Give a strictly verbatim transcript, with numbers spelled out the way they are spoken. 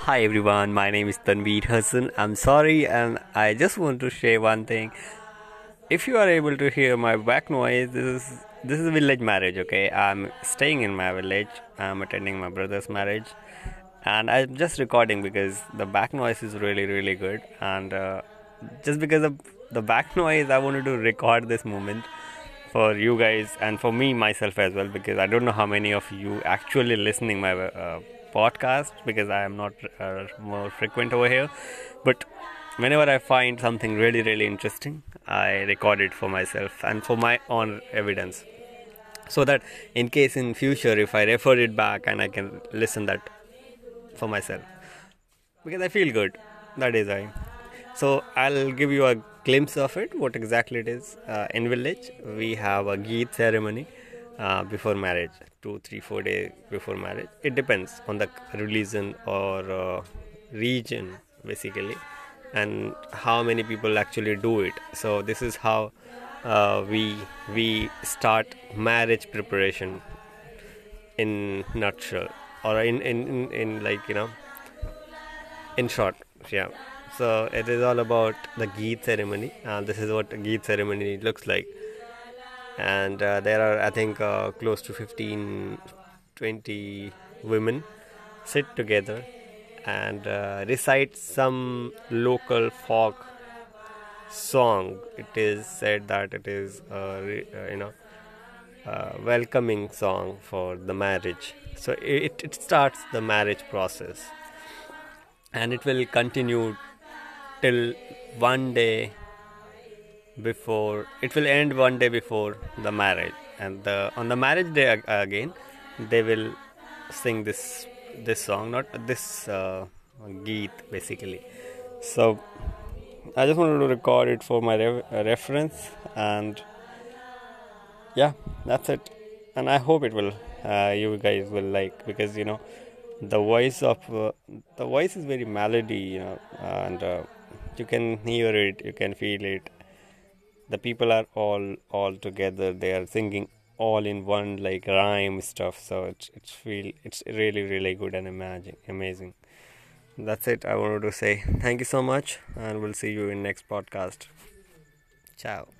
Hi everyone, my name is Tanveer Hassan. I'm sorry, and I just want to share one thing. If you are able to hear my back noise, this is this is a village marriage. Okay, I'm staying in my village. I'm attending my brother's marriage, and I'm just recording because the back noise is really really good. And uh, just because of the back noise, I wanted to record this moment for you guys and for me myself as well, because I don't know how many of you actually listening my uh, podcast, because I am not uh, more frequent over here. But whenever I find something really really interesting, I record it for myself and for my own evidence, so that in case in future if I refer it back and I can listen that for myself, because I feel good. That is why. So I'll give you a glimpse of it. What exactly it is? Uh, in village, we have a Geet ceremony uh, before marriage, two, three, four days before marriage. It depends on the religion or uh, region, basically, and how many people actually do it. So this is how uh, we we start marriage preparation in nutshell, or in in, in, in like you know in short. Yeah, so it is all about the Geet ceremony, and this is what a Geet ceremony looks like. And uh, there are, I think, uh, close to fifteen, twenty women sit together and uh, recite some local folk song. It is said that it is uh, re- uh, you know uh, welcoming song for the marriage. So it, it starts the marriage process, and it will continue till one day before. It will end one day before the marriage, and the, on the marriage day ag- again they will sing this this song, not this uh, geet, basically. So I just wanted to record it for my re- uh, reference, and yeah, that's it. And I hope it will uh, you guys will like, because you know the voice of uh, the voice is very melody, you know and uh, you can hear it, you can feel it. The people are all all together, they are singing all in one like rhyme stuff, so it's it's feel it's really really good and amazing amazing. That's it, I wanted to say thank you so much, and we'll see you in next podcast. Ciao.